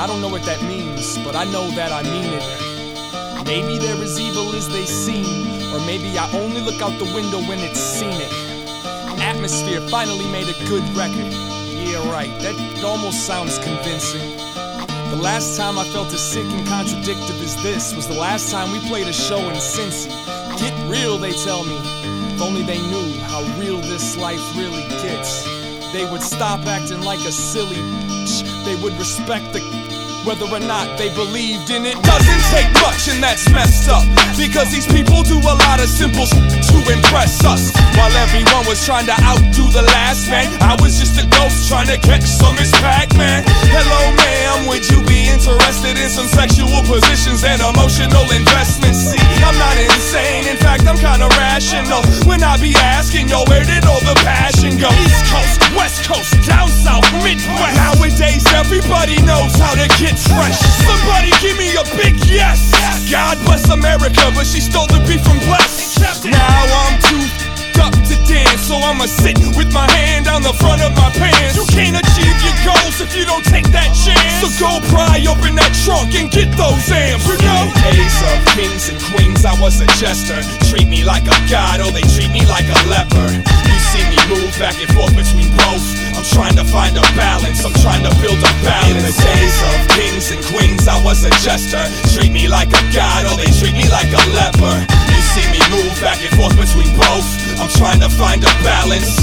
I don't know what that means, but I know that I mean it. Maybe they're as evil as they seem, or maybe I only look out the window when it's scenic. Atmosphere finally made a good record. Yeah, right, that almost sounds convincing. The last time I felt as sick and contradictive as this was the last time we played a show in Cincy. Get real, they tell me. If only they knew how real this life really gets. They would stop acting like a silly bitch. They would respect the whether or not they believed in it. Doesn't take much, and that's messed up, because these people do a lot of simple to impress us. While everyone was trying to outdo the last man, I was just a ghost trying to catch some Miss Pac-Man. Hello ma'am, would you be interested in some sexual positions and emotional investments? See, I'm not insane, in fact I'm kinda rational when I be asking, yo, where did all the passion go? East Coast, West Coast, down south, Midwest. Nowadays everybody knows how to get fresh. Somebody give me a big yes. God bless America, but she stole the beef from Bless. Now I'm too up to dance, so I'ma sit with my hand on the front of my pants. You can't achieve your goals if you don't take that chance. So go pry open that trunk and get those amps. You know, in the days of kings and queens, I was a jester. Treat me like a god, or they treat me like a leper. You see me move back and forth between both. I'm trying to find a balance, I'm trying to build a balance. In the days of kings and queens, I was a jester. Treat me like a god, or they treat me like a leper. You see me move back and forth between both. I'm trying to find a balance.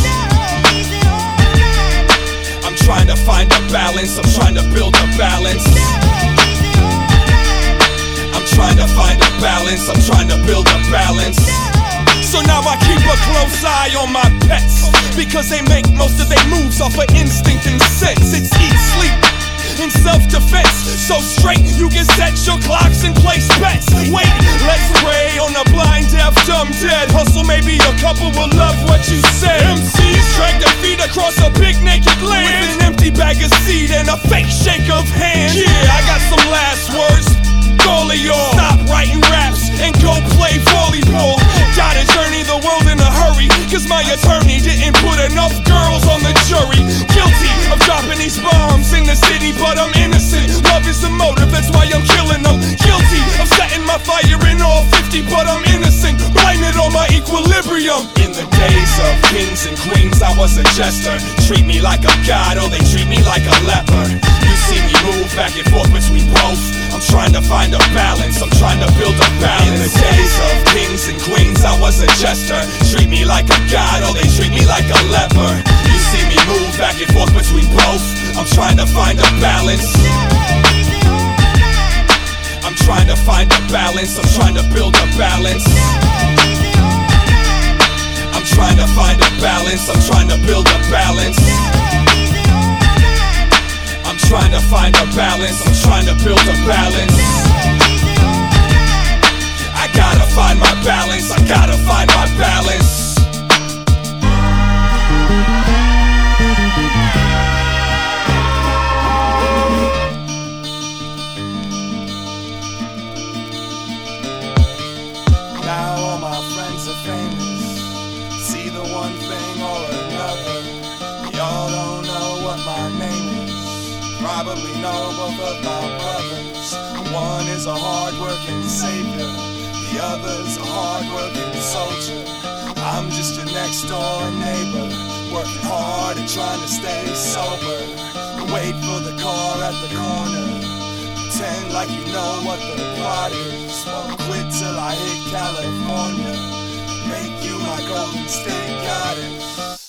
I'm trying to find a balance. I'm trying to build a balance. I'm trying to find a balance. I'm trying to build a balance. So now I keep a close eye on my pets, because they make most of their moves off of instinct and sense. It's eat, sleep, in self-defense. So straight, you can set your clocks and place bets. Wait, let's pray on a blind, deaf, dumb, dead. Hustle, maybe a couple will love what you said. MCs drag their feet across a big naked land with an empty bag of seed and a fake shake of hands. Yeah, I got some last words. All of y'all, stop writing raps and go play volleyball. Gotta journey the world in a hurry, cause my attorney didn't put enough girls on the jury. Guilty of dropping these bombs in the city, but I'm innocent. Love is the motive, that's why I'm killing them. Guilty of setting my fire in all 50, but I'm innocent. Blame it on my equilibrium. In the days of kings and queens, I was a jester. Treat me like a god, or they treat me like a leper. You see me move back and forth between both. I'm trying to find a balance, I'm trying to build a balance. In the days of kings and queens, I was a jester. Treat me like a god, or they treat me like a leper. You see me move back and forth between both. I'm trying to find a balance. I'm trying to find a balance. I'm trying to build a balance. I'm trying to find a balance. I'm trying to build a balance. I'm trying to find a balance. I'm trying to build a balance. I gotta find my balance. I gotta find my balance. Now all my friends are famous. See the one thing or another. Y'all don't know what my name is. Probably know both of my brothers. One is a hard-working savior, the other's a hard-working soldier. I'm just your next-door neighbor, working hard and trying to stay sober. Wait for the car at the corner, pretend like you know what the plot is. Won't quit till I hit California, make you my Golden State goddess.